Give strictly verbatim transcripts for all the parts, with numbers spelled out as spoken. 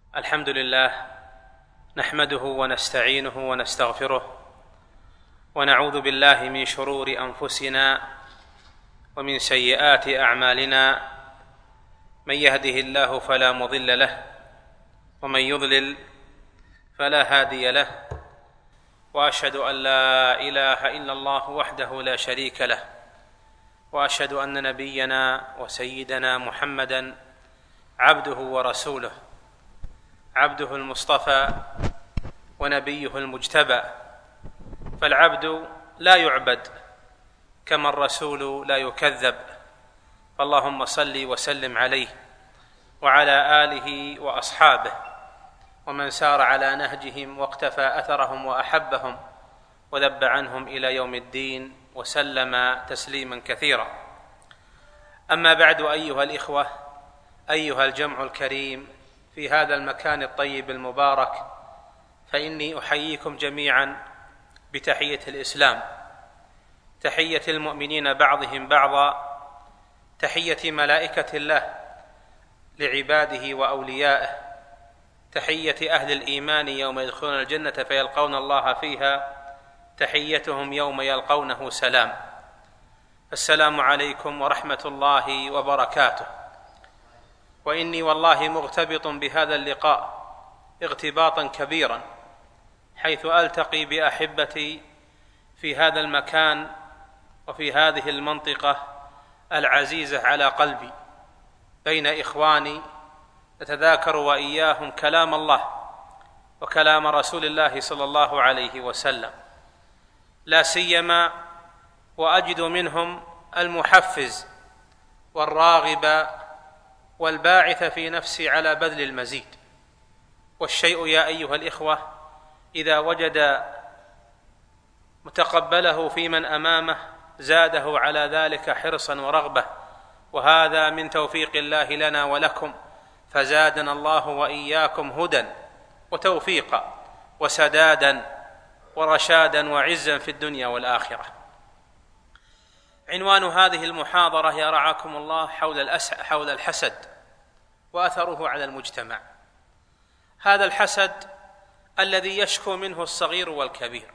الحمد لله نحمده ونستعينه ونستغفره ونعوذ بالله من شرور أنفسنا ومن سيئات أعمالنا. من يهده الله فلا مضل له ومن يضلل فلا هادي له، وأشهد أن لا إله إلا الله وحده لا شريك له، وأشهد أن نبينا وسيدنا محمدا عبده ورسوله، عبده المصطفى ونبيه المجتبى. فالعبد لا يعبد كما الرسول لا يكذب، فاللهم صل وسلم عليه وعلى آله وأصحابه ومن سار على نهجهم واقتفى أثرهم وأحبهم وذب عنهم إلى يوم الدين وسلم تسليما كثيرا. أما بعد، أيها الإخوة، أيها الجمع الكريم في هذا المكان الطيب المبارك، فإني أحييكم جميعا بتحية الإسلام، تحية المؤمنين بعضهم بعضا، تحية ملائكة الله لعباده وأوليائه، تحية أهل الإيمان يوم يدخلون الجنة فيلقون الله فيها، تحيتهم يوم يلقونه سلام. السلام عليكم ورحمة الله وبركاته. وإني والله مغتبط بهذا اللقاء اغتباطا كبيرا، حيث ألتقي بأحبتي في هذا المكان وفي هذه المنطقة العزيزة على قلبي، بين إخواني نتذاكر وإياهم كلام الله وكلام رسول الله صلى الله عليه وسلم، لا سيما وأجد منهم المحفز والراغب والباعث في نفسي على بذل المزيد. والشيء يا أيها الإخوة إذا وجد متقبله في من أمامه زاده على ذلك حرصا ورغبة، وهذا من توفيق الله لنا ولكم، فزادنا الله وإياكم هدى وتوفيقا وسدادا ورشادا وعزا في الدنيا والآخرة. عنوان هذه المحاضرة يا رعاكم الله حول حول الحسد وأثره على المجتمع. هذا الحسد الذي يشكو منه الصغير والكبير،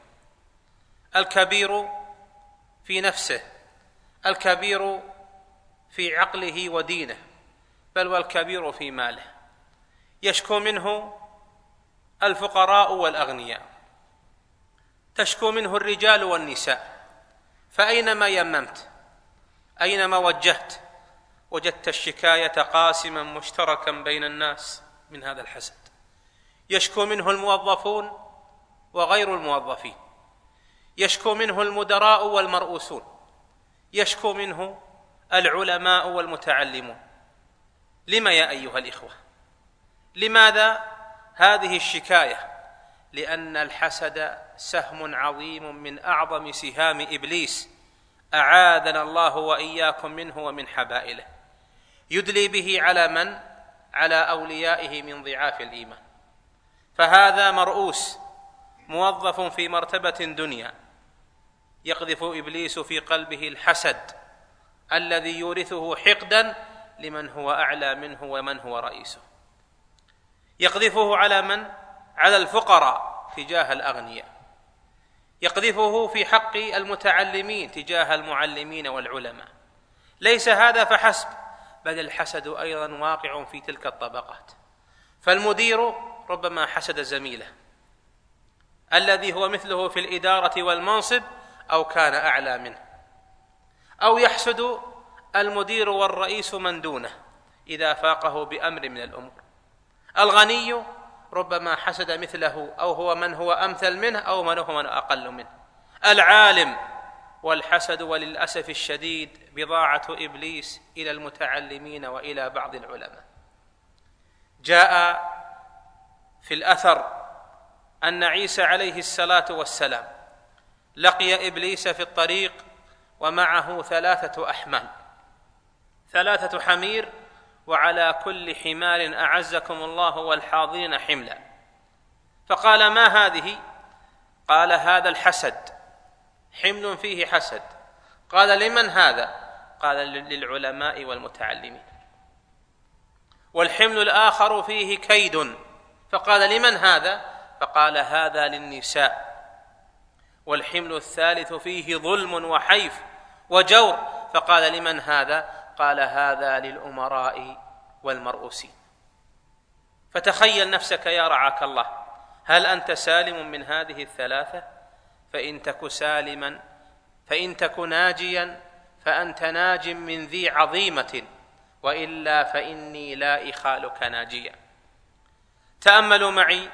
الكبير في نفسه، الكبير في عقله ودينه، بل والكبير في ماله. يشكو منه الفقراء والأغنياء، تشكو منه الرجال والنساء. فأينما يممت، أينما وجهت، وجدت الشكاية قاسما مشتركا بين الناس من هذا الحسد. يشكو منه الموظفون وغير الموظفين، يشكو منه المدراء والمرؤوسون، يشكو منه العلماء والمتعلمون. لما يا أيها الإخوة؟ لماذا هذه الشكاية؟ لأن الحسد سهم عظيم من أعظم سهام إبليس، أعاذنا الله وإياكم منه ومن حبائله، يدلي به على من؟ على أوليائه من ضعاف الإيمان. فهذا مرؤوس موظف في مرتبة دنيا، يقذف إبليس في قلبه الحسد الذي يورثه حقدا لمن هو أعلى منه ومن هو رئيسه. يقذفه على من؟ على الفقراء تجاه الأغنياء، يقذفه في حق المتعلمين تجاه المعلمين والعلماء. ليس هذا فحسب، بل الحسد أيضا واقع في تلك الطبقات. فالمدير ربما حسد زميله الذي هو مثله في الإدارة والمنصب أو كان أعلى منه، أو يحسد المدير والرئيس من دونه إذا فاقه بأمر من الأمور. الغني ربما حسد مثله أو هو من هو أمثل منه أو من هو من أقل منه. العالم، والحسد وللأسف الشديد بضاعة إبليس إلى المتعلمين وإلى بعض العلماء. جاء في الأثر أن عيسى عليه الصلاة والسلام لقي إبليس في الطريق ومعه ثلاثة أحمال، ثلاثة حمير، وعلى كل حمار أعزكم الله والحاضرين حملا. فقال: ما هذه؟ قال: هذا الحسد، حمل فيه حسد. قال: لمن هذا؟ قال: للعلماء والمتعلمين. والحمل الآخر فيه كيد فقال: لمن هذا؟ فقال: هذا للنساء. والحمل الثالث فيه ظلم وحيف وجور، فقال: لمن هذا؟ قال: هذا للأمراء والمرؤوسين. فتخيل نفسك يا رعاك الله، هل أنت سالم من هذه الثلاثة؟ فإن تك سالما فإن تك ناجيا فأنت ناج من ذي عظيمة، وإلا فإني لا إخالك ناجيا. تأملوا معي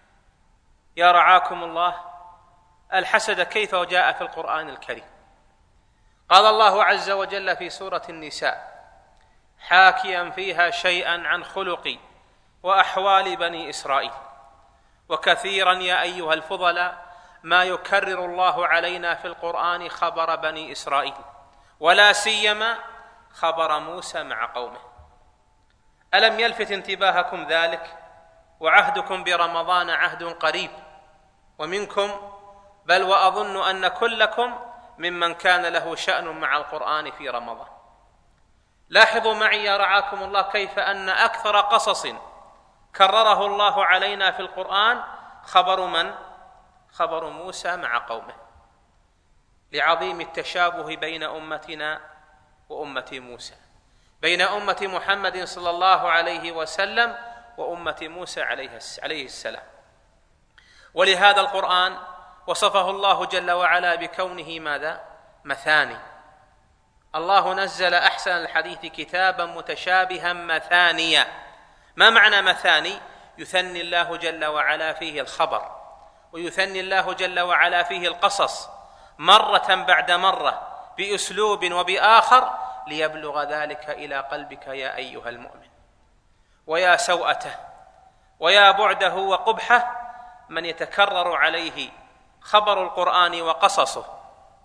يا رعاكم الله الحسد كيف جاء في القرآن الكريم. قال الله عز وجل في سورة النساء حاكيا فيها شيئا عن خلق وأحوال بني إسرائيل: وكثيرا يا أيها الفضلاء ما يكرر الله علينا في القرآن خبر بني إسرائيل، ولا سيما خبر موسى مع قومه. ألم يلفت انتباهكم ذلك؟ وعهدكم برمضان عهد قريب، ومنكم بل وأظن أن كلكم ممن كان له شأن مع القرآن في رمضان. لاحظوا معي يا رعاكم الله كيف أن أكثر قصص كرره الله علينا في القرآن خبر من؟ خبر موسى مع قومه، لعظيم التشابه بين أمتنا وأمة موسى، بين أمة محمد صلى الله عليه وسلم وأمة موسى عليه السلام. ولهذا القرآن وصفه الله جل وعلا بكونه ماذا؟ مثاني. الله نزل أحسن الحديث كتابا متشابها مثانيا. ما معنى مثاني؟ يثني الله جل وعلا فيه الخبر، ويثني الله جل وعلا فيه القصص مرة بعد مرة بأسلوب وبآخر ليبلغ ذلك إلى قلبك يا أيها المؤمن. ويا سوءته ويا بعده وقبحه من يتكرر عليه خبر القرآن وقصصه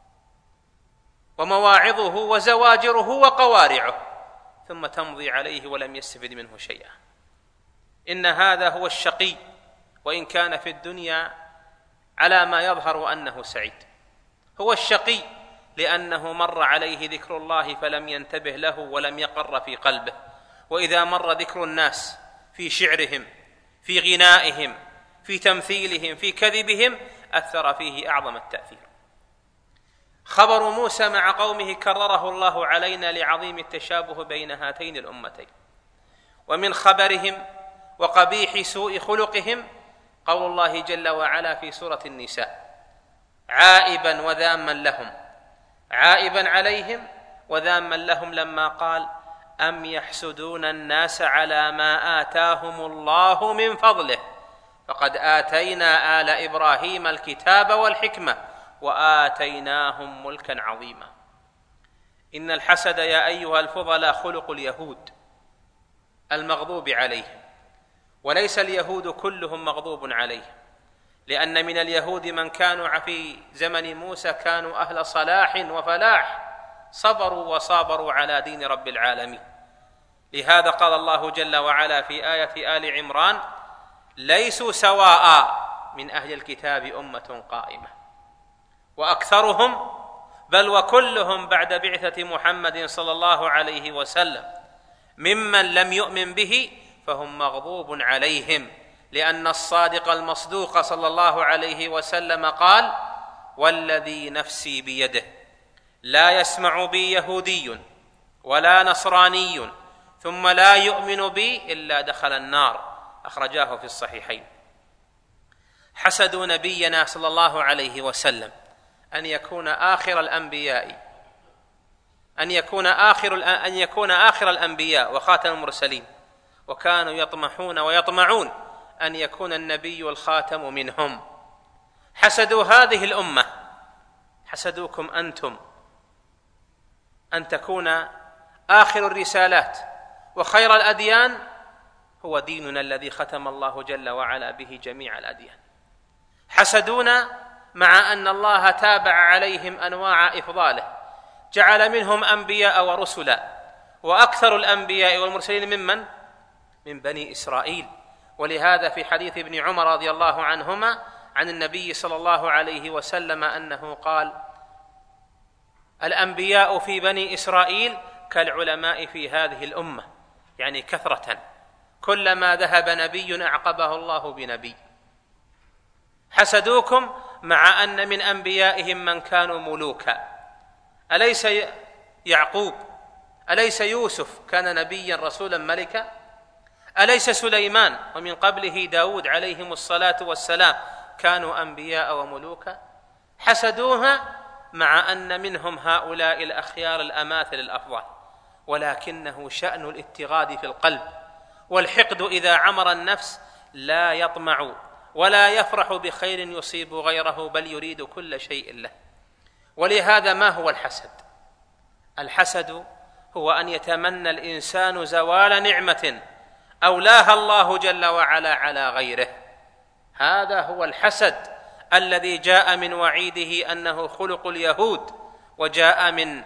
ومواعظه وزواجره وقوارعه، ثم تمضي عليه ولم يستفد منه شيئا. إن هذا هو الشقي، وإن كان في الدنيا على ما يظهر أنه سعيد. هو الشقي لأنه مر عليه ذكر الله فلم ينتبه له ولم يقر في قلبه، وإذا مر ذكر الناس في شعرهم، في غنائهم، في تمثيلهم، في كذبهم، أثر فيه أعظم التأثير. خبر موسى مع قومه كرره الله علينا لعظيم التشابه بين هاتين الأمتين. ومن خبرهم وقبيح سوء خلقهم قول الله جل وعلا في سورة النساء عائبا وذاما لهم، عائبا عليهم وذاما لهم لما قال: أم يحسدون الناس على ما آتاهم الله من فضله فقد آتينا آل إبراهيم الكتاب والحكمة وآتيناهم ملكا عظيما. إن الحسد يا أيها الفضلاء خلق اليهود المغضوب عليهم، وليس اليهود كلهم مغضوب عليهم، لأن من اليهود من كانوا في زمن موسى كانوا أهل صلاح وفلاح، صبروا وصابروا على دين رب العالمين. لهذا قال الله جل وعلا في آية آل عمران: ليسوا سواء من أهل الكتاب أمة قائمة وأكثرهم بل وكلهم بعد بعثة محمد صلى الله عليه وسلم ممن لم يؤمن به فهم مغضوب عليهم، لأن الصادق المصدوق صلى الله عليه وسلم قال: والذي نفسي بيده لا يسمع بي يهودي ولا نصراني ثم لا يؤمن بي إلا دخل النار، أخرجاه في الصحيحين. حسدوا نبينا صلى الله عليه وسلم أن يكون آخر الأنبياء أن يكون آخر أن يكون آخر الأنبياء وخاتم المرسلين، وكانوا يطمحون ويطمعون أن يكون النبي الخاتم منهم. حسدوا هذه الأمة، حسدوكم أنتم أن تكون آخر الرسالات وخير الأديان هو ديننا الذي ختم الله جل وعلا به جميع الأديان. حسدونا مع أن الله تابع عليهم أنواع إفضاله، جعل منهم أنبياء ورسلا، وأكثر الأنبياء والمرسلين ممن؟ من بني إسرائيل. ولهذا في حديث ابن عمر رضي الله عنهما عن النبي صلى الله عليه وسلم أنه قال: الأنبياء في بني إسرائيل كالعلماء في هذه الأمة، يعني كثرة كلما ذهب نبي أعقبه الله بنبي. حسدوكم مع أن من أنبيائهم من كانوا ملوكا. أليس يعقوب أليس يوسف كان نبيا رسولا ملكا؟ أليس سليمان ومن قبله داود عليهم الصلاة والسلام كانوا أنبياء وملوكا؟ حسدوها مع أن منهم هؤلاء الأخيار الأماثل الأفضل، ولكنه شأن الاتغاد في القلب، والحقد إذا عمر النفس لا يطمع ولا يفرح بخير يصيب غيره، بل يريد كل شيء له. ولهذا ما هو الحسد؟ الحسد هو أن يتمنى الإنسان زوال نعمة أولاها الله جل وعلا على غيره. هذا هو الحسد الذي جاء من وعيده أنه خلق اليهود، وجاء من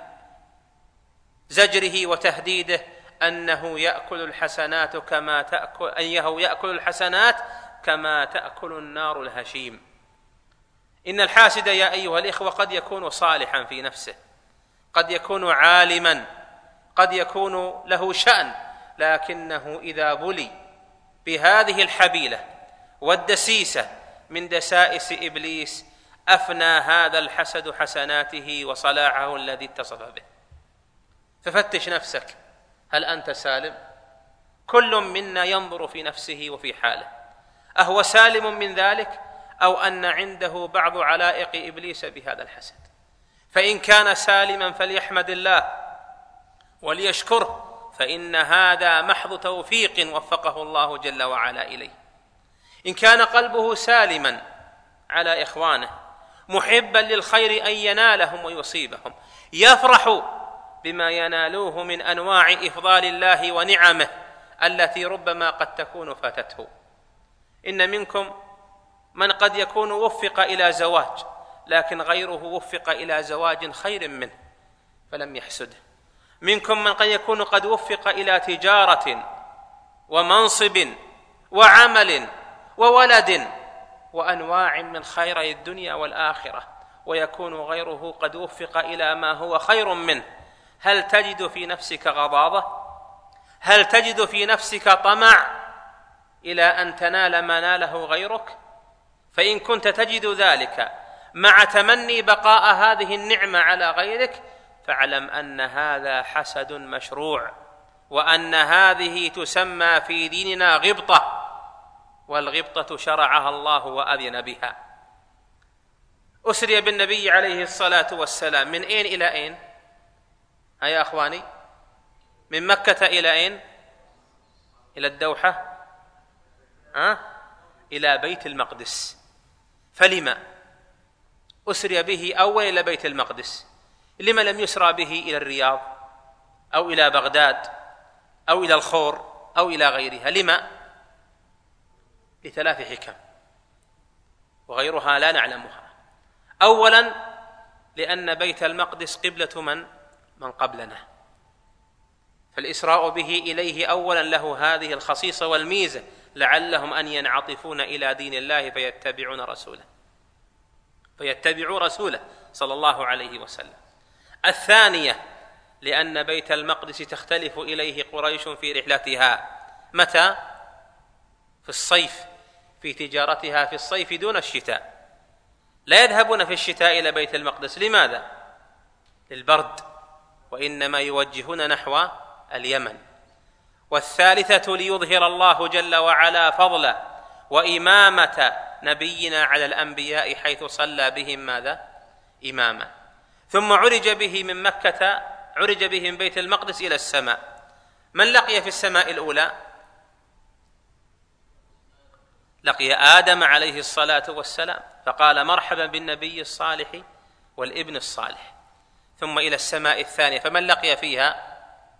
زجره وتهديده أنه يأكل الحسنات كما تأكل أنه يأكل الحسنات كما تأكل النار الهشيم. إن الحاسد يا أيها الإخوة قد يكون صالحا في نفسه، قد يكون عالما، قد يكون له شأن، لكنه إذا بلي بهذه الحبيلة والدسيسة من دسائس إبليس أفنى هذا الحسد حسناته وصلاحه الذي اتصف به. ففتش نفسك، هل أنت سالم؟ كل منا ينظر في نفسه وفي حاله، أهو سالم من ذلك أو أن عنده بعض علائق إبليس بهذا الحسد؟ فإن كان سالما فليحمد الله وليشكره، فإن هذا محض توفيق وفقه الله جل وعلا إليه. إن كان قلبه سالما على إخوانه محبا للخير أن ينالهم ويصيبهم، يفرح بما ينالوه من أنواع إفضال الله ونعمه التي ربما قد تكون فاتته. إن منكم من قد يكون وفق إلى زواج، لكن غيره وفق إلى زواج خير منه فلم يحسده. منكم من قد يكون قد وفق إلى تجارة ومنصب وعمل وولد وأنواع من خيري الدنيا والآخرة، ويكون غيره قد وفق إلى ما هو خير منه. هل تجد في نفسك غضاضة؟ هل تجد في نفسك طمع إلى أن تنال ما ناله غيرك؟ فإن كنت تجد ذلك مع تمني بقاء هذه النعمة على غيرك، فاعلم أن هذا حسد مشروع، وأن هذه تسمى في ديننا غبطة، والغبطة شرعها الله وأذن بها. أسري بالنبي عليه الصلاة والسلام من أين إلى أين؟ يا أخواني، من مكة إلى أين؟ إلى الدوحة، أه؟ إلى بيت المقدس. فلما أسري به أول إلى بيت المقدس؟ لما لم يسرى به إلى الرياض أو إلى بغداد أو إلى الخور أو إلى غيرها؟ لما؟ لثلاث حكم وغيرها لا نعلمها. أولا، لأن بيت المقدس قبلة من؟ من قبلنا، فالإسراء به إليه أولا له هذه الخصيصة والميزة، لعلهم أن ينعطفون إلى دين الله فيتبعون رسوله فيتبعوا رسوله صلى الله عليه وسلم. الثانية، لأن بيت المقدس تختلف إليه قريش في رحلتها. متى؟ في الصيف، في تجارتها في الصيف دون الشتاء. لا يذهبون في الشتاء إلى بيت المقدس. لماذا؟ للبرد، وإنما يوجهون نحو اليمن. والثالثة، ليظهر الله جل وعلا فضلا وإمامة نبينا على الأنبياء حيث صلى بهم ماذا؟ إماما. ثم عرج به من مكة، عرج به من بيت المقدس إلى السماء. من لقي في السماء الأولى؟ لقي آدم عليه الصلاة والسلام، فقال مرحبا بالنبي الصالح والابن الصالح. ثم إلى السماء الثانية، فمن لقي فيها؟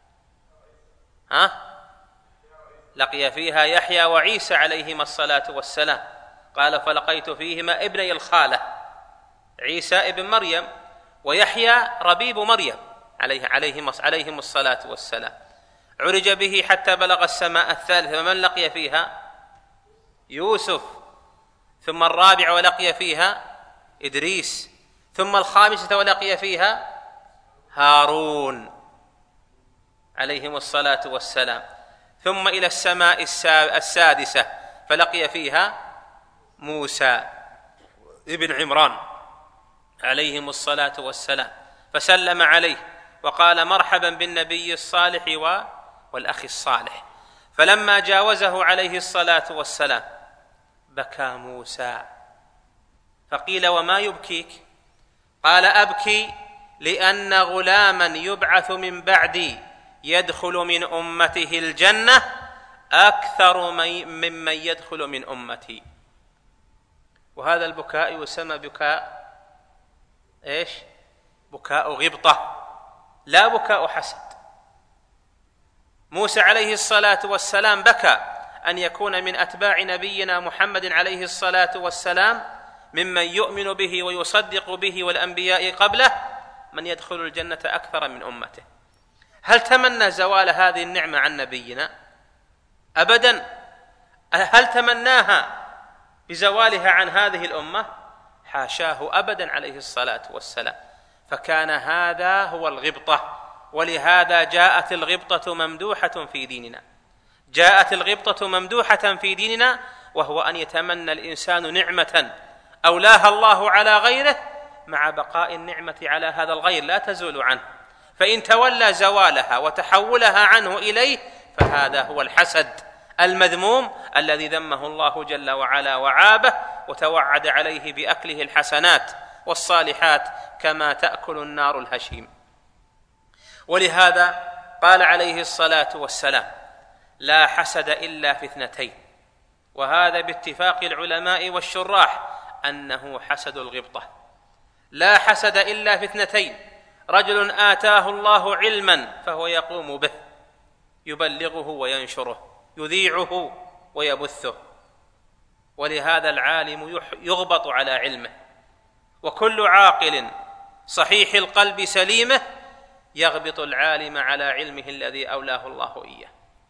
ها؟ لقي فيها يحيى وعيسى عليهما الصلاة والسلام. قال فلقيت فيهما ابني الخالة، عيسى ابن مريم ويحيى ربيب مريم عليه عليهم عليهم الصلاة والسلام. عرج به حتى بلغ السماء الثالثة، فمن لقي فيها؟ يوسف. ثم الرابع ولقي فيها إدريس. ثم الخامسة ولقي فيها هارون عليهم الصلاة والسلام. ثم إلى السماء السادسة فلقي فيها موسى ابن عمران عليهم الصلاة والسلام، فسلم عليه وقال مرحبا بالنبي الصالح والأخ الصالح. فلما جاوزه عليه الصلاة والسلام بكى موسى، فقيل وما يبكيك؟ قال أبكي لأن غلاما يبعث من بعدي يدخل من أمته الجنة أكثر ممن يدخل من أمتي. وهذا البكاء يسمى بكاء إيش؟ بكاء غبطة، لا بكاء حسد. موسى عليه الصلاة والسلام بكى أن يكون من أتباع نبينا محمد عليه الصلاة والسلام ممن يؤمن به ويصدق به والأنبياء قبله من يدخل الجنة أكثر من أمته. هل تمنى زوال هذه النعمة عن نبينا؟ أبدا. هل تمناها بزوالها عن هذه الأمة؟ حاشاه أبدا عليه الصلاة والسلام. فكان هذا هو الغبطة، ولهذا جاءت الغبطة ممدوحة في ديننا. جاءت الغبطة ممدوحة في ديننا، وهو أن يتمنى الإنسان نعمة أولاها الله على غيره مع بقاء النعمة على هذا الغير لا تزول عنه، فإن تولى زوالها وتحولها عنه إليه فهذا هو الحسد المذموم الذي ذمه الله جل وعلا وعابه وتوعد عليه بأكله الحسنات والصالحات كما تأكل النار الهشيم. ولهذا قال عليه الصلاة والسلام لا حسد إلا في اثنتين، وهذا باتفاق العلماء والشراح أنه حسد الغبطة. لا حسد إلا في اثنتين: رجل آتاه الله علما فهو يقوم به، يبلغه وينشره، يذيعه ويبثه. ولهذا العالم يغبط على علمه، وكل عاقل صحيح القلب سليمه يغبط العالم على علمه الذي أولاه الله إياه.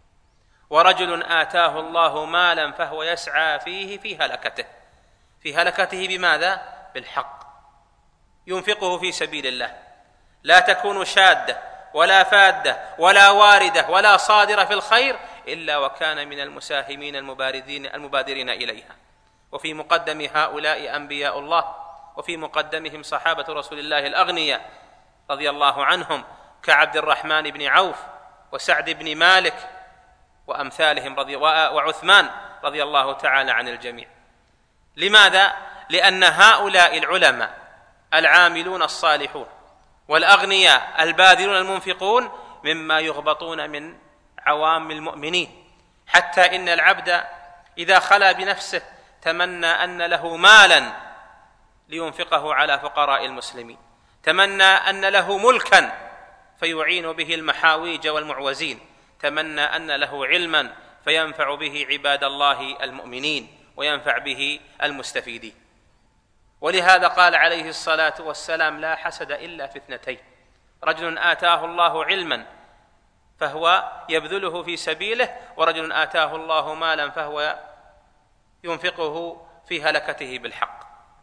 ورجل آتاه الله مالا فهو يسعى فيه في هلكته. في هلكته بماذا؟ بالحق، ينفقه في سبيل الله، لا تكون شادة ولا فادة ولا واردة ولا صادرة في الخير إلا وكان من المساهمين المبادرين, المبادرين إليها. وفي مقدم هؤلاء أنبياء الله، وفي مقدمهم صحابة رسول الله الأغنياء رضي الله عنهم كعبد الرحمن بن عوف وسعد بن مالك وأمثالهم رضي وعثمان رضي الله تعالى عن الجميع. لماذا؟ لأن هؤلاء العلماء العاملون الصالحون والأغنياء الباذلون المنفقون مما يغبطون من عوام المؤمنين، حتى إن العبد إذا خلا بنفسه تمنى أن له مالا لينفقه على فقراء المسلمين، تمنى أن له ملكا فيعين به المحاويج والمعوزين، تمنى أن له علما فينفع به عباد الله المؤمنين وينفع به المستفيدين. ولهذا قال عليه الصلاة والسلام لا حسد إلا في اثنتين: رجل آتاه الله علما فهو يبذله في سبيله، ورجل آتاه الله مالا فهو ينفقه في هلكته بالحق.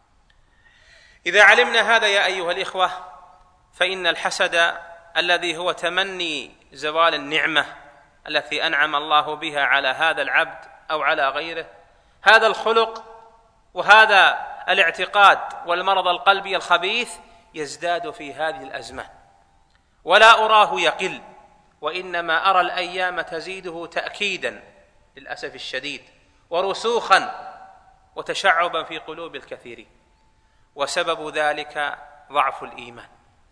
إذا علمنا هذا يا أيها الإخوة فإن الحسد الذي هو تمني زوال النعمة التي أنعم الله بها على هذا العبد أو على غيره، هذا الخلق وهذا الاعتقاد والمرض القلبي الخبيث يزداد في هذه الأزمان، ولا أراه يقل، وإنما أرى الأيام تزيده تأكيدا للأسف الشديد ورسوخا وتشعبا في قلوب الكثيرين. وسبب ذلك ضعف الإيمان،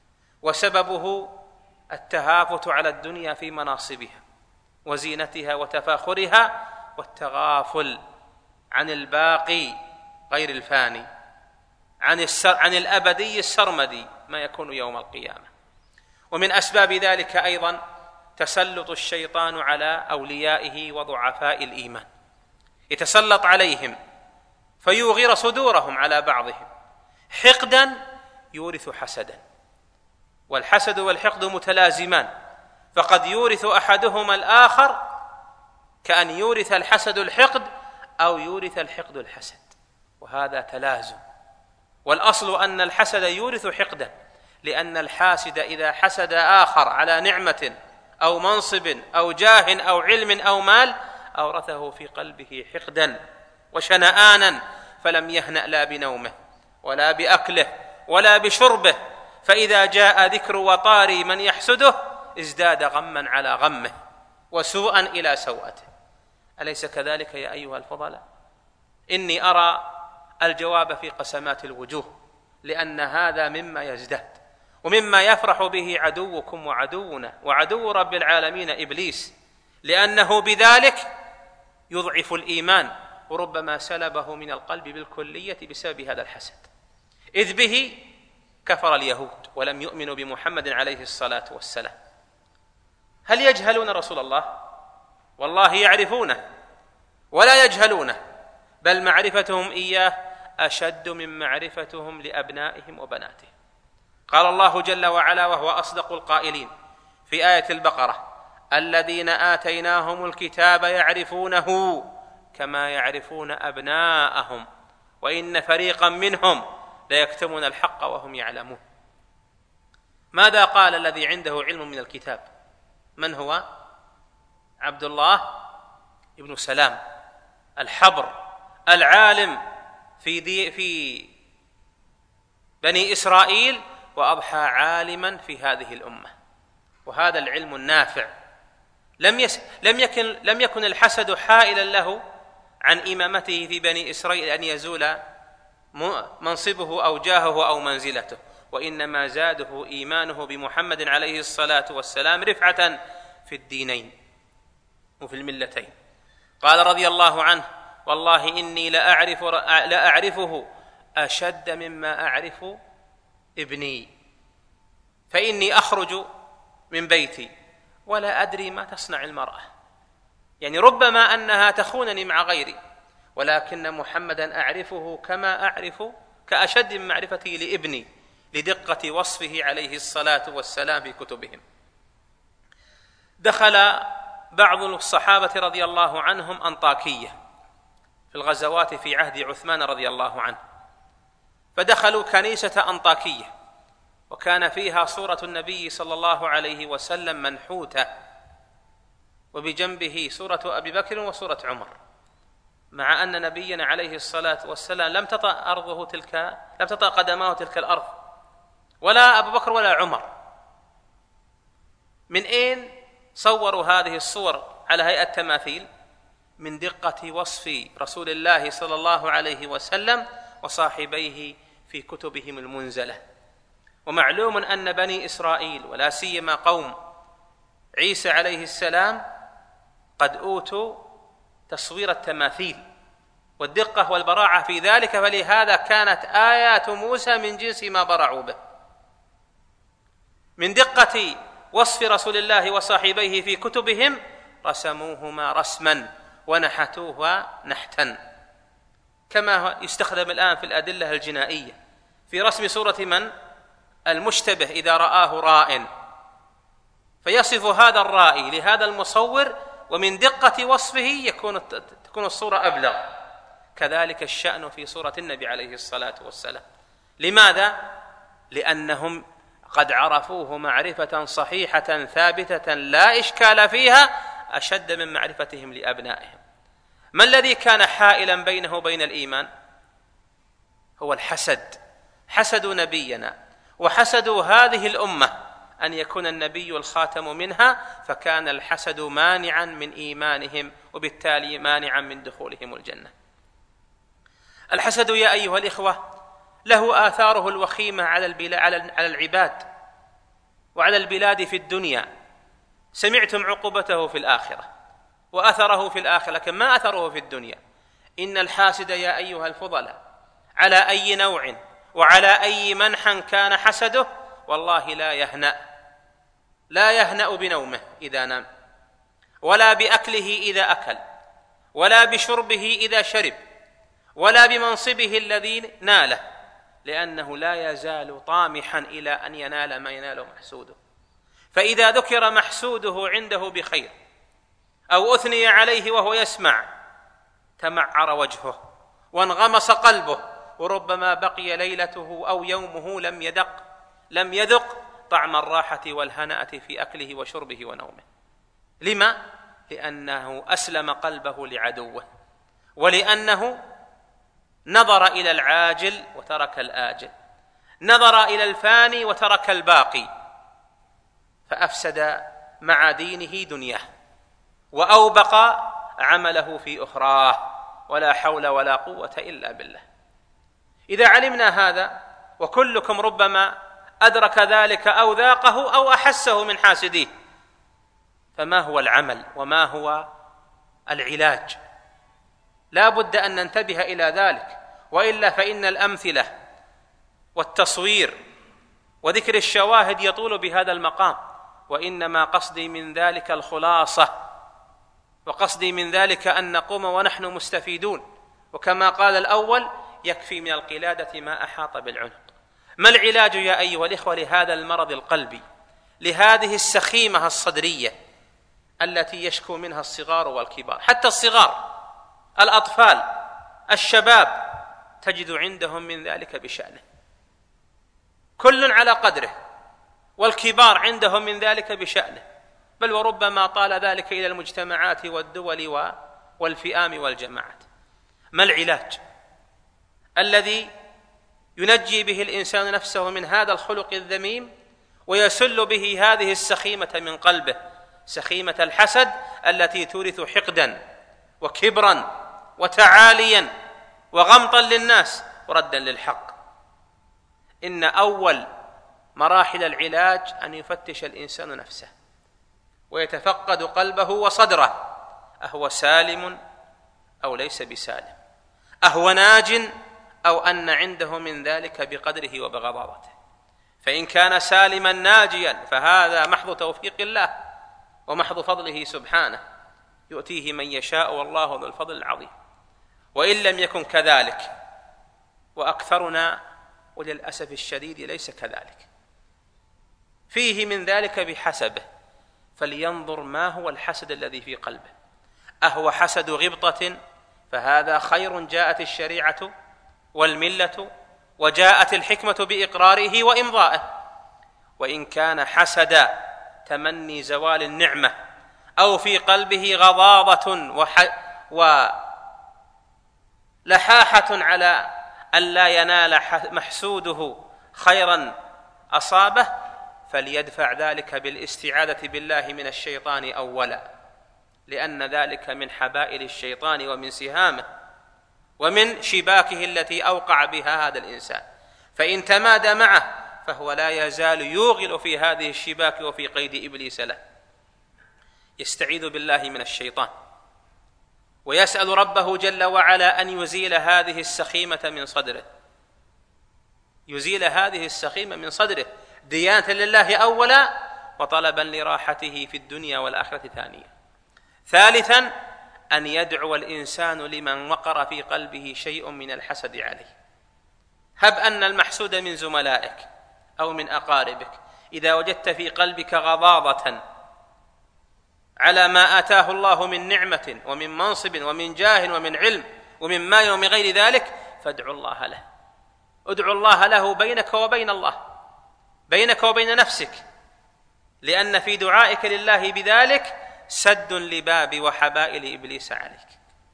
وسببه التهافت على الدنيا في مناصبها وزينتها وتفاخرها، والتغافل عن الباقي غير الفاني، عن, السر عن الأبدي السرمدي ما يكون يوم القيامة. ومن أسباب ذلك أيضا تسلط الشيطان على أوليائه وضعفاء الإيمان، يتسلط عليهم فيوغر صدورهم على بعضهم. حقدا يورث حسدا، والحسد والحقد متلازمان، فقد يورث أحدهما الآخر، كأن يورث الحسد الحقد أو يورث الحقد الحسد، وهذا تلازم. والأصل أن الحسد يورث حقدا، لأن الحاسد إذا حسد آخر على نعمة أو منصب أو جاه أو علم أو مال أورثه في قلبه حقدا وشنآنا، فلم يهنأ لا بنومه ولا بأكله ولا بشربه، فإذا جاء ذكر وطاري من يحسده ازداد غما على غمه وسوءا إلى سوءته. أليس كذلك يا أيها الفضلاء؟ إني أرى الجواب في قسمات الوجوه، لأن هذا مما يزداد ومما يفرح به عدوكم وعدونا وعدو رب العالمين إبليس، لأنه بذلك يضعف الإيمان وربما سلبه من القلب بالكلية بسبب هذا الحسد، إذ به كفر اليهود ولم يؤمنوا بمحمد عليه الصلاة والسلام. هل يجهلون رسول الله؟ والله يعرفونه ولا يجهلونه، بل معرفتهم إياه أشد من معرفتهم لأبنائهم وبناتهم. قال الله جل وعلا وهو أصدق القائلين في آية البقرة: الذين آتيناهم الكتاب يعرفونه كما يعرفون أبناءهم وإن فريقا منهم ليكتمون الحق وهم يعلمون. ماذا قال الذي عنده علم من الكتاب؟ من هو؟ عبد الله ابن سلام الحبر العالم في, دي في بني إسرائيل، وأضحى عالما في هذه الأمة. وهذا العلم النافع لم, يس لم, يكن لم يكن الحسد حائلا له عن إمامته في بني إسرائيل أن يزول منصبه أو جاهه أو منزلته، وإنما زاده إيمانه بمحمد عليه الصلاة والسلام رفعة في الدينين وفي الملتين. قال رضي الله عنه: والله إني لأعرف لأعرفه أشد مما أعرف ابني، فإني أخرج من بيتي ولا أدري ما تصنع المرأة، يعني ربما أنها تخونني مع غيري، ولكن محمدا أعرفه كما أعرف كأشد من معرفتي لابني، لدقة وصفه عليه الصلاة والسلام في كتبهم. دخل بعض الصحابة رضي الله عنهم أنطاكية في الغزوات في عهد عثمان رضي الله عنه، فدخلوا كنيسة أنطاكية وكان فيها صورة النبي صلى الله عليه وسلم منحوتة، وبجنبه صورة أبي بكر وصورة عمر، مع أن نبينا عليه الصلاة والسلام لم تطأ أرضه تلك لم تطأ قدماه تلك الأرض، ولا أبو بكر ولا عمر. من أين صوروا هذه الصور على هيئة تماثيل؟ من دقة وصف رسول الله صلى الله عليه وسلم وصاحبيه في كتبهم المنزلة. ومعلوم أن بني إسرائيل ولا سيما قوم عيسى عليه السلام قد أوتوا تصوير التماثيل والدقة والبراعة في ذلك، فلهذا كانت آيات موسى من جنس ما برعوا به. من دقة وصف رسول الله وصاحبيه في كتبهم رسموهما رسما ونحتوها نحتا، كما يستخدم الآن في الأدلة الجنائية في رسم صورة من؟ المشتبه إذا رآه راء، فيصف هذا الرائي لهذا المصور، ومن دقة وصفه يكون تكون الصورة أبلغ. كذلك الشأن في صورة النبي عليه الصلاة والسلام. لماذا؟ لأنهم قد عرفوه معرفة صحيحة ثابتة لا إشكال فيها أشد من معرفتهم لأبنائهم. ما الذي كان حائلا بينه وبين الإيمان؟ هو الحسد، حسد نبينا وحسدوا هذه الأمة أن يكون النبي الخاتم منها، فكان الحسد مانعا من إيمانهم وبالتالي مانعا من دخولهم الجنة. الحسد يا أيها الإخوة له آثاره الوخيمة على العباد وعلى البلاد في الدنيا. سمعتم عقوبته في الآخرة وأثره في الآخرة، لكن ما أثره في الدنيا؟ إن الحاسد يا أيها الفضلاء على أي نوع وعلى أي منحى كان حسده والله لا يهنأ، لا يهنأ بنومه إذا نام، ولا بأكله إذا أكل، ولا بشربه إذا شرب، ولا بمنصبه الذي ناله، لأنه لا يزال طامحا إلى أن ينال ما يناله محسوده. فإذا ذكر محسوده عنده بخير أو أثني عليه وهو يسمع تمعر وجهه وانغمس قلبه، وربما بقي ليلته أو يومه لم يدق لم يذق طعم الراحة والهناءة في أكله وشربه ونومه. لما؟ لأنه أسلم قلبه لعدوه، ولأنه نظر إلى العاجل وترك الآجل، نظر إلى الفاني وترك الباقي، فأفسد مع دينه دنياه وأوبق عمله في أخراه، ولا حول ولا قوة إلا بالله. إذا علمنا هذا، وكلكم ربما أدرك ذلك أو ذاقه أو أحسه من حاسديه، فما هو العمل وما هو العلاج؟ لا بد أن ننتبه إلى ذلك، وإلا فإن الأمثلة والتصوير وذكر الشواهد يطول بهذا المقام، وإنما قصدي من ذلك الخلاصة، وقصدي من ذلك أن نقوم ونحن مستفيدون. وكما قال الأول: يكفي من القلادة ما أحاط بالعنق. ما العلاج يا أيها الإخوة لهذا المرض القلبي، لهذه السخيمة الصدرية التي يشكو منها الصغار والكبار؟ حتى الصغار، الأطفال، الشباب، تجد عندهم من ذلك بشأنه، كل على قدره، والكبار عندهم من ذلك بشأنه، بل وربما طال ذلك إلى المجتمعات والدول والفئام والجماعات. ما العلاج الذي ينجي به الإنسان نفسه من هذا الخلق الذميم ويسل به هذه السخيمة من قلبه، سخيمة الحسد التي تورث حقدا وكبرا وتعاليا وغمطا للناس وردا للحق؟ إن أول مراحل العلاج أن يفتش الإنسان نفسه ويتفقد قلبه وصدره، أهو سالم أو ليس بسالم؟ أهو ناج أو أن عنده من ذلك بقدره وبغضاضته؟ فإن كان سالما ناجيا فهذا محض توفيق الله ومحض فضله سبحانه، يؤتيه من يشاء والله ذو الفضل العظيم. وإن لم يكن كذلك، وأكثرنا وللأسف الشديد ليس كذلك، فيه من ذلك بحسبه، فلينظر ما هو الحسد الذي في قلبه. أهو حسد غبطة؟ فهذا خير، جاءت الشريعة والملة وجاءت الحكمة بإقراره وإمضائه. وإن كان حسد تمني زوال النعمة، أو في قلبه غضاضة وح... ولحاحة على أن لا ينال محسوده خيرا أصابه، فليدفع ذلك بالاستعاذة بالله من الشيطان أولا، لأن ذلك من حبائل الشيطان ومن سهامه ومن شباكه التي أوقع بها هذا الإنسان. فإن تمادى معه فهو لا يزال يوغل في هذه الشباك وفي قيد إبليس له. يستعيذ بالله من الشيطان ويسأل ربه جل وعلا أن يزيل هذه السخيمة من صدره، يزيل هذه السخيمة من صدره ديانة لله أولا، وطلبا لراحته في الدنيا والآخرة ثانيا. ثالثا أن يدعو الإنسان لمن وقر في قلبه شيء من الحسد عليه. هب أن المحسود من زملائك أو من أقاربك، إذا وجدت في قلبك غضاضة على ما آتاه الله من نعمة ومن منصب ومن جاه ومن علم ومن مال ومن غير ذلك، فادعو الله له، ادعو الله له بينك وبين الله، بينك وبين نفسك، لأن في دعائك لله بذلك سد لباب وحبائل إبليس عليك.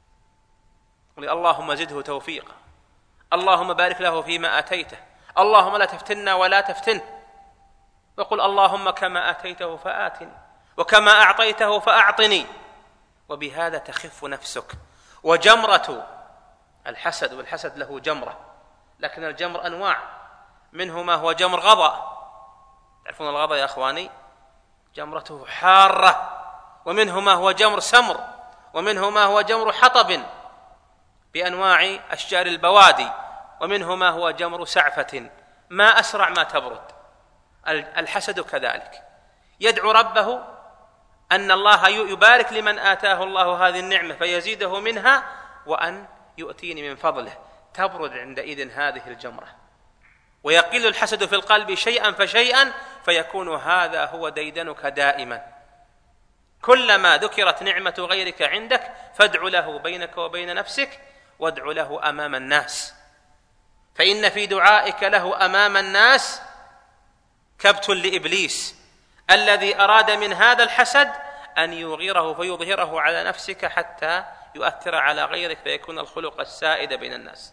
قل اللهم زده توفيقا، اللهم بارك له فيما آتيته، اللهم لا تفتنا ولا تفتنه، وقل اللهم كما آتيته فآتني وكما أعطيته فأعطني، وبهذا تخف نفسك. وجمرة الحسد، والحسد له جمرة، لكن الجمر أنواع، منه ما هو جمر غضا، تعرفون الغضا يا أخواني، جمرته حارة، ومنه ما هو جمر سمر، ومنه ما هو جمر حطب بأنواع أشجار البوادي، ومنه ما هو جمر سعفة ما أسرع ما تبرد. الحسد كذلك، يدعو ربه أن الله يبارك لمن آتاه الله هذه النعمة فيزيده منها، وأن يؤتيني من فضله، تبرد عندئذ هذه الجمرة، ويقل الحسد في القلب شيئا فشيئا، فيكون هذا هو ديدنك دائما. كلما ذكرت نعمة غيرك عندك فادع له بينك وبين نفسك، وادع له أمام الناس، فإن في دعائك له أمام الناس كبت لإبليس الذي أراد من هذا الحسد أن يغيره فيظهره على نفسك حتى يؤثر على غيرك فيكون الخلق السائد بين الناس.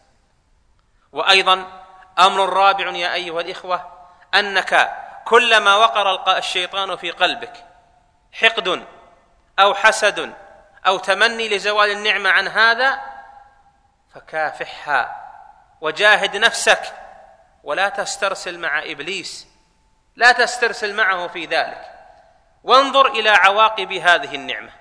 وأيضا أمر رابع يا أيها الإخوة، أنك كلما وقر الشيطان في قلبك حقد أو حسد أو تمني لزوال النعمة عن هذا فكافحها وجاهد نفسك ولا تسترسل مع إبليس، لا تسترسل معه في ذلك، وانظر إلى عواقب هذه النعمة،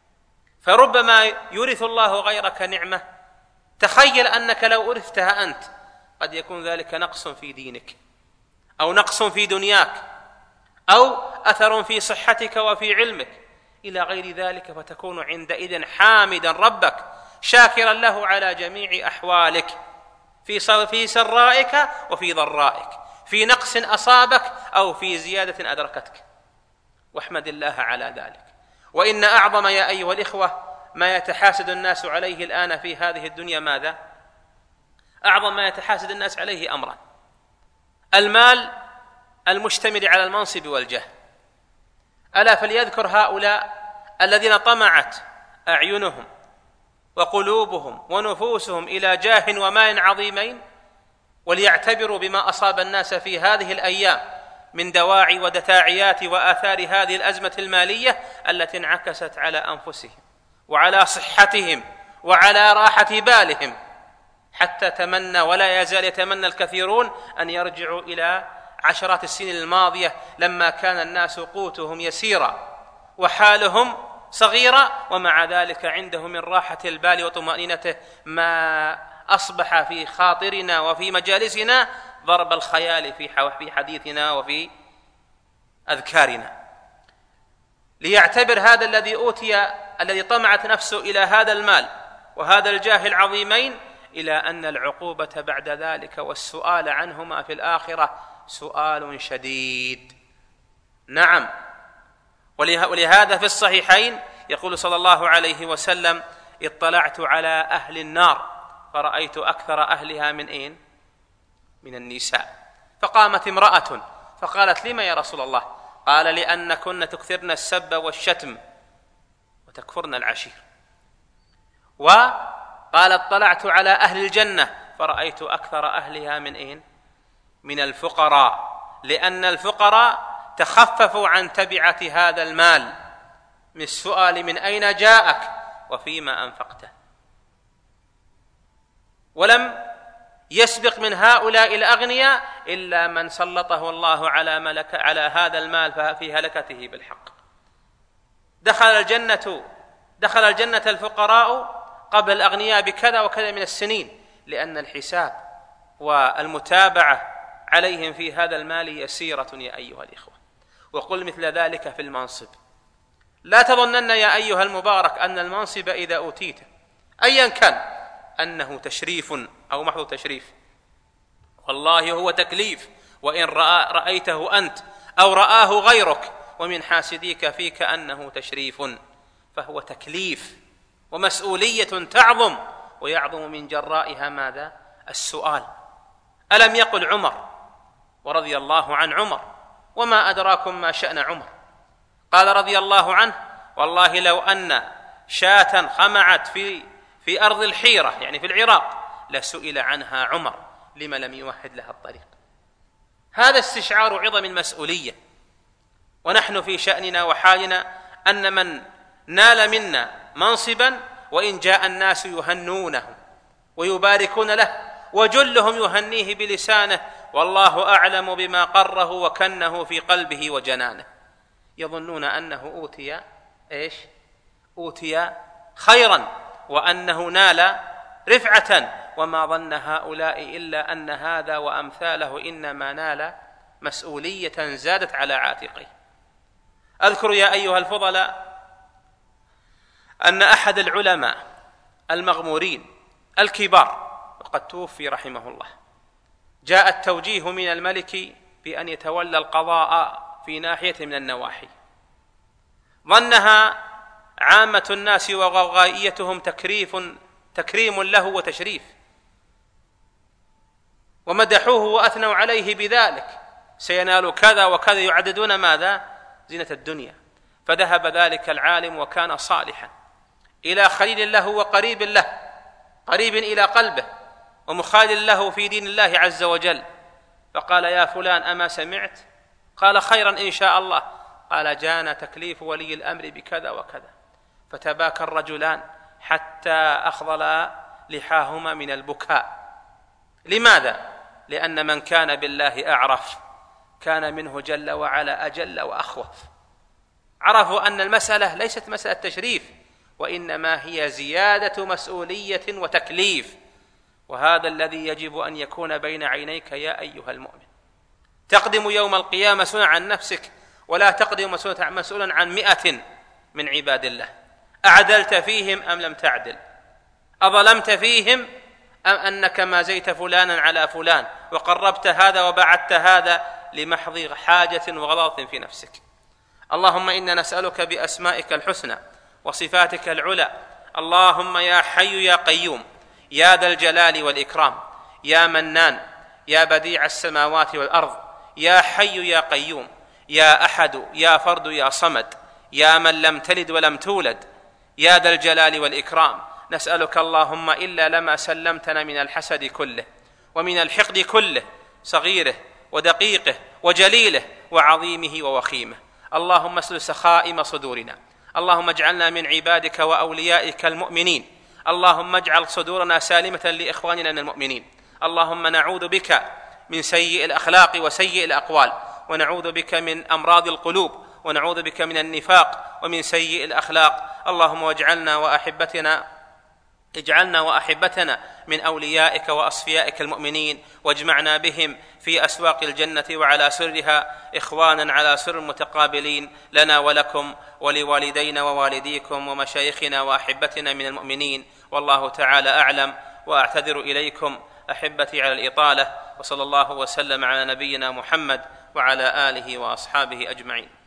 فربما يورث الله غيرك نعمة تخيل أنك لو أورثتها أنت قد يكون ذلك نقص في دينك أو نقص في دنياك أو أثر في صحتك وفي علمك إلى غير ذلك، فتكون عندئذ حامدا ربك شاكرا له على جميع أحوالك في سرائك وفي ضرائك، في نقص أصابك أو في زيادة أدركتك، واحمد الله على ذلك. وإن أعظم يا أيها الإخوة ما يتحاسد الناس عليه الآن في هذه الدنيا ماذا؟ أعظم ما يتحاسد الناس عليه أمران: المال المشتمل على المنصب والجاه. ألا فليذكر هؤلاء الذين طمعت أعينهم وقلوبهم ونفوسهم إلى جاه ومال عظيمين، وليعتبروا بما أصاب الناس في هذه الأيام من دواعي ودتاعيات وآثار هذه الأزمة المالية التي انعكست على أنفسهم وعلى صحتهم وعلى راحة بالهم، حتى تمنى ولا يزال يتمنى الكثيرون أن يرجعوا إلى عشرات السنين الماضية لما كان الناس قوتهم يسيرا وحالهم صغيرة، ومع ذلك عندهم من راحة البال وطمأنينته ما أصبح في خاطرنا وفي مجالسنا ضرب الخيال في حديثنا وفي أذكارنا. ليعتبر هذا الذي أوتي الذي طمعت نفسه إلى هذا المال وهذا الجاه العظيمين إلى أن العقوبة بعد ذلك والسؤال عنهما في الآخرة سؤال شديد. نعم، ولهذا في الصحيحين يقول صلى الله عليه وسلم: اطلعت على أهل النار فرأيت أكثر أهلها من أين؟ من النساء. فقامت امرأة فقالت: لما يا رسول الله؟ قال: لأن كن تكثرن السب والشتم وتكفرن العشير. وقال: اطلعت على أهل الجنة فرأيت أكثر أهلها من أين؟ من الفقراء، لأن الفقراء تخففوا عن تبعة هذا المال من السؤال من أين جاءك وفيما أنفقته. ولم يسبق من هؤلاء الأغنياء إلا من سلطه الله على ملك على هذا المال في هلكته بالحق. دخل الجنة دخل الجنة الفقراء قبل الأغنياء بكذا وكذا من السنين، لأن الحساب والمتابعة عليهم في هذا المال يسيرة يا أيها الإخوة. وقل مثل ذلك في المنصب. لا تظنن يا أيها المبارك أن المنصب إذا أوتيت أيا كان أنه تشريف أو محض تشريف، والله هو تكليف، وإن رأى رأيته أنت أو رآه غيرك ومن حاسديك فيك أنه تشريف، فهو تكليف ومسؤولية تعظم، ويعظم من جرائها ماذا؟ السؤال. ألم يقل عمر ورضي الله عن عمر: وما أدراكم ما شأن عمر؟ قال رضي الله عنه: والله لو أن شاة خمعت في في أرض الحيرة يعني في العراق لسئل عنها عمر لما لم يوحد لها الطريق. هذا استشعار عظم المسؤولية. ونحن في شأننا وحالنا أن من نال منا منصبا وإن جاء الناس يهنونه ويباركون له وجلهم يهنيه بلسانه والله أعلم بما قره وكنه في قلبه وجنانه، يظنون أنه أوتي إيش؟ أوتي خيرا وأنه نال رفعة، وما ظن هؤلاء إلا أن هذا وأمثاله إنما نال مسؤولية زادت على عاتقه. أذكر يا أيها الفضلاء أن أحد العلماء المغمورين الكبار وقد توفي رحمه الله جاء التوجيه من الملك بأن يتولى القضاء في ناحية من النواحي، ظنها عامة الناس وغوغائيتهم تكريف تكريم له وتشريف، ومدحوه وأثنوا عليه بذلك، سينال كذا وكذا، يعددون ماذا؟ زينة الدنيا. فذهب ذلك العالم وكان صالحا إلى خليل له وقريب له، قريب إلى قلبه ومخال له في دين الله عز وجل، فقال: يا فلان أما سمعت؟ قال: خيرا إن شاء الله. قال: جانا تكليف ولي الأمر بكذا وكذا. فتباكى الرجلان حتى أخضلا لحاهما من البكاء. لماذا؟ لأن من كان بالله أعرف كان منه جل وعلا أجل وأخوف. عرفوا أن المسألة ليست مسألة تشريف، وإنما هي زيادة مسؤولية وتكليف، وهذا الذي يجب أن يكون بين عينيك يا أيها المؤمن. تقدم يوم القيامة مسؤولا عن نفسك، ولا تقدم مسؤولا عن مئة من عباد الله. أعدلت فيهم أم لم تعدل؟ أظلمت فيهم أم أنك ما زيت فلانا على فلان وقربت هذا وبعدت هذا لمحض حاجة وغلط في نفسك؟ اللهم إنا نسألك بأسمائك الحسنى وصفاتك العلى، اللهم يا حي يا قيوم يا ذا الجلال والإكرام، يا منان يا بديع السماوات والأرض، يا حي يا قيوم يا أحد يا فرد يا صمد، يا من لم تلد ولم تولد، يا ذا الجلال والإكرام. نسألك اللهم إلا لما سلمتنا من الحسد كله ومن الحقد كله، صغيره ودقيقه وجليله وعظيمه ووخيمه. اللهم اسل سخائم صدورنا، اللهم اجعلنا من عبادك وأوليائك المؤمنين، اللهم اجعل صدورنا سالمة لإخواننا من المؤمنين. اللهم نعوذ بك من سيء الأخلاق وسيء الأقوال، ونعوذ بك من أمراض القلوب، ونعوذ بك من النفاق ومن سيء الأخلاق. اللهم واجعلنا وأحبتنا اجعلنا وأحبتنا من أوليائك وأصفيائك المؤمنين، واجمعنا بهم في أسواق الجنة وعلى سرها إخوانا على سر متقابلين، لنا ولكم ولوالدينا ووالديكم ومشايخنا وأحبتنا من المؤمنين. والله تعالى أعلم، وأعتذر إليكم أحبتي على الإطالة، وصلى الله وسلم على نبينا محمد وعلى آله وأصحابه أجمعين.